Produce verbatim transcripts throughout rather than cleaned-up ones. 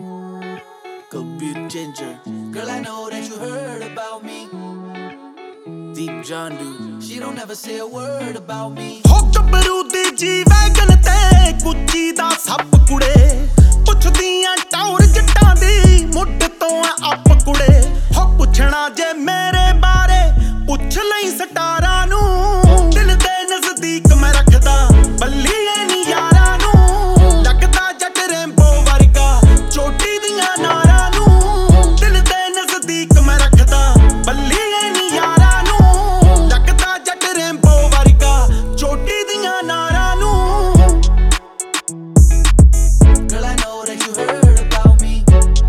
Could be a ginger. Girl, I know that you heard about me. Deep John do. She don't ever say a word about me. हो गबरू दी G wagon ते Gucci दा सप कुड़े पुछदियां टौर जट्टां दी मुੱਢ ਤੋਂ up ਕੁੜੇ ਹੋ ਪੁੱਛਣਾ ਜੇ ਮੇਰੇ ਬਾਰੇ ਪੁੱਛ ਲਈ ਸਟਾਰਾਂ ਨੂੰ ਦਿਲ ਦੇ ਨਜ਼ਦੀਕ ਮੈਂ ਰੱਖਦਾ ਬੱਲੀ ਐ ਨੀ ਯਾਰਾਂ ਨੂੰ ਲੱਗਦਾ ਜੱਟ ਰੈਂਬੋ ਵਰਗਾ ਚੋਟੀ ਦੀਆਂ ਨਾਰਾਂ ਨੂੰ ਦਿਲ ਦੇ ਨਜ਼ਦੀਕ ਮੈਂ ਰੱਖਦਾ ਬੱਲੀ ਐ ਨੀ ਯਾਰਾਂ ਨੂੰ ਲੱਗਦਾ ਜੱਟ ਰੈਂਬੋ ਵਰਗਾ ਚੋਟੀ ਦੀਆਂ ਨਾਰਾਂ ਨੂੰ Girl, I know that you heard about me.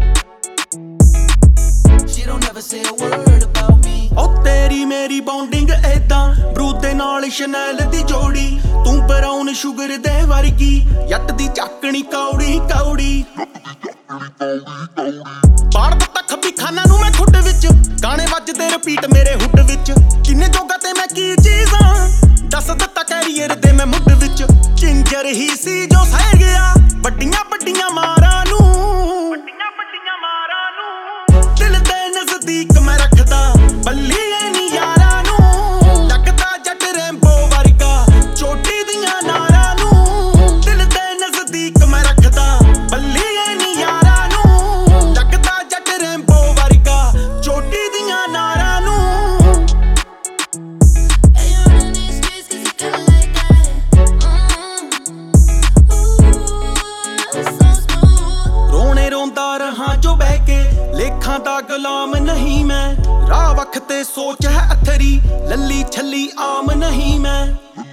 She don't ever say a word about me. ਉਹ ਤੇਰੀ ਮੇਰੀ ਬੌਂਡਿੰਗ ਏਦਾਂ ਬਰੂਦ ਦੇ ਨਾਲ ਸ਼ਨੈਲ ਦੀ ਜੋੜੀ ਤੂੰ ਬਰਾਊਨ ਸ਼ੂਗਰ ਦੇ ਵਰਗੀ ਜੱਟ ਦੀ ਝਾਕਣੀ ਕੌੜੀ ਕੌੜੀ ਬਾੜ ਦਿੱਤਾ ਖੱਬੀ ਖਾਨਾ ਨੂੰ ਮੈਂ ਖੁੱਡ ਵਿੱਚ ਗਾਣੇ ਵੱਜਦੇ ਰਿਪੀਟ ਮੇਰੇ ਹੁੱਡ ਵਿੱਚ ਕਿੰਨੇ ਜੋਗਾ ਤੇ ਮੈਂ ਕੀ ਚੀਜ਼ਾਂ ਦੱਸ ਦਿੱਤਾ ਕੈਰੀਅਰ ਦੇ ਮੈਂ ਮੁੱਢ ਵਿੱਚ ਚਿੰਜਰ ਹੀ ਸੀ ਜੋ ਸਹਿ ਗਿਆ ਵੱਡੀਆਂ ਵੱਡੀਆਂ ਮਾਰਾਂ ਨੂੰ ਵੱਡੀਆਂ ਵੱਡੀਆਂ ਮਾਰਾਂ ਨੂੰ ਦਿਲ ਦੇ ਨਜ਼ਦੀਕ ਮੈਂ ਰੱਖਦਾ ਬੱਲੀ ਐ ਨੀ ਯਾਰਾਂ ਨੂੰ ਲੱਗਦਾ ਜੱਟ ਰੈਂਬੋ ਵਰਗਾ ਚੋਟੀ ਦੀਆਂ ਨਾਰਾਂ ਨੂੰ ਦਿਲ ਦੇ ਨਜ਼ਦੀਕ ਮੈਂ ਰੱਖਦਾ ਬੱਲੀ ਐ ਨੀ ਯਾਰਾਂ ਨੂੰ ਲੱਗਦਾ ਜੱਟ ਰੈਂਬੋ ਵਰਗਾ ਚੋਟੀ ਦੀਆਂ ਨਾਰਾਂ ਨੂੰ Hey, you running these streets 'cause you feel like that. Mm-hmm. Ooh, so smooth. ਰੋਣੇ ਰੋਂਦਾ ਰਹਾ ਜੋ ਬਹਿ ਕੇ ਲੇਖਾਂ ਦਾ ਗੁਲਾਮ ਨਹੀਂ ਮੈਂ ਰਾਹ ਵਖ ਤੇ ਸੋਚ ਹੈ ਅਥਰੀ ਲੱਲੀ ਛੱਲੀ ਆਮ ਨਹੀਂ ਮੈਂ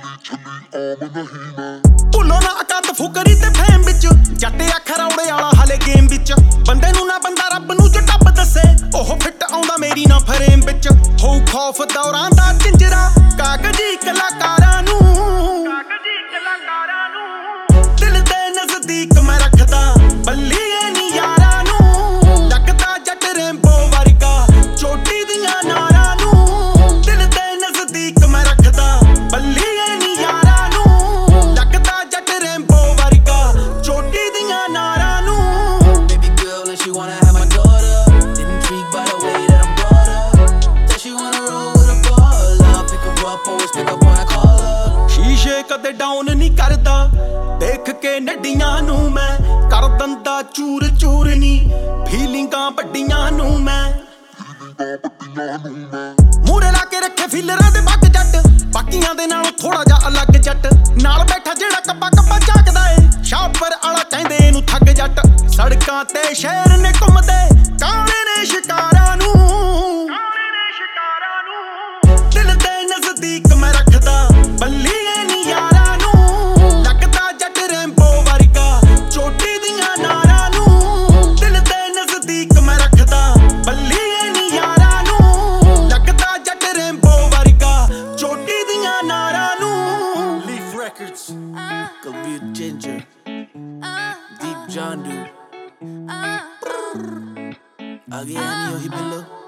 ਭੁੱਲੋ ਨਾ ਅਕਤ ਫੁਕਰੀ ਤੇ ਫੇਮ ਵਿੱਚ ਜੱਟ ਅੱਖਰ ਔੜੇ ਵਾਲਾ ਹਾਲੇ ਗੇਮ ਵਿੱਚ ਬੰਦੇ ਨੂੰ ਨਾ ਬੰਦਾ ਰੱਬ ਨੂੰ ਜੋ ਟੱਬ ਦੱਸੇ ਉਹ ਫਿੱਟ ਆਉਂਦਾ ਮੇਰੀ ਨਾ ਫਰੇਮ ਵਿੱਚ ਹੋਊ ਖੌਫ ਦੌਰਾਂ ਦਾ ਚਿੰਜਰਾ ਕਾਗਜ਼ੀ ਕਲਾਕਾਰਾਂ ਨੂੰ ਕਾਗਜ਼ੀ ਕਲਾਕਾਰਾਂ ਨੂੰ ਦਿਲ ਦੇ ਨਜ਼ਦੀਕ ਮੈਂ ਰੱਖਦਾ ਬੱਲੀ ਐ ਨੀ ਯਾਰਾਂ ਨੂੰ ਲੱਗਦਾ ਜੱਟ ਰੈਂਬੋ ਵਰਗਾ ਚੋਟੀ ਦੀਆਂ ਨਾਰਾਂ ਨੂੰ ਦਿਲ ਦੇ ਨਜ਼ਦੀਕ ਮੈਂ ਰੱਖਦਾ ਬੱਲੀ ਐ ਨੀ ਯਾਰਾਂ ਨੂੰ ਲੱਗਦਾ ਜੱਟ ਰੈਂਬੋ ਵਰਗਾ ਚੋਟੀ ਦੀਆਂ ਨਾਰਾਂ ਨੂੰ Baby girl, and she wanna have my daughter. Intrigued by the way that I'm brought up. Said she wanna roll with a baller. Pick her up, always pick up when I call her. ਸ਼ੀਸ਼ੇ ਕਦੇ down ਨਹੀਂ ਕਰਦਾ ਦੇਖ ਕੇ ਨੱਡੀਆਂ ਨੂੰ ਮੈਂ ਕਰ ਦੰਦਾ ਚੂਰ ਚੂਰ ਨੀ ਫੀਲਿੰਗਾਂ ਵੱਡੀਆਂ ਨੂੰ ਮੈਂ ਮੂਰੇ ਲਾ ਕੇ ਰੱਖੇ ਫੀਲਰਾਂ ਦੇ ਬੱਗ ਜੱਟ ਬਾਕੀਆਂ ਦੇ ਨਾਲੋਂ ਥੋੜਾ ਜਿਹਾ ਅਲੱਗ ਜੱਟ ਨਾਲ ਬੈਠਾ ਜਿਹੜਾ ਕੱਪਾ ਕੱਪਾ ਝਾਕਦਾ ਏ ਸ਼ਾਪਰ ਆਲਾ ਕਹਿੰਦੇ ਇਹਨੂੰ ਠੱਗ ਜੱਟ ਸੜਕਾਂ ਤੇ ਸ਼ਹਿਰ ਨੇ ਘੁੰਮਦੇ ਕਾਲੇ ਨੇ ਸ਼ਿਕਾਰਾਂ ਨੂੰ ਕਾਲੇ ਨੇ ਸ਼ਿਕਾਰਾਂ ਨੂੰ ਦਿਲ ਦੇ ਨਜ਼ਦੀਕ ਮੈਂ ਰੱਖਦਾ ਬੱਲੀ ਐ ਨੀ ਯਾਰਾਂ ਨੂੰ ਲੱਗਦਾ ਜੱਟ ਰੈਂਬੋ ਵਰਗਾ ਚੋਟੀ ਦੀਆਂ ਨਾਰਾਂ ਨੂੰ ਦਿਲ ਦੇ ਨਜ਼ਦੀਕ ਮੈਂ ਰੱਖਦਾ ਬੱਲੀ ਐ ਨੀ ਯਾਰਾਂ ਨੂੰ ਲੱਗਦਾ ਜੱਟ ਰੈਂਬੋ ਵਰਗਾ ਚੋਟੀ ਦੀਆਂ ਨਾਰਾਂ ਨੂੰ Leaf Records. Uh, Could be a ginger. uh, Deep John do. uh. Again, yo, he been look.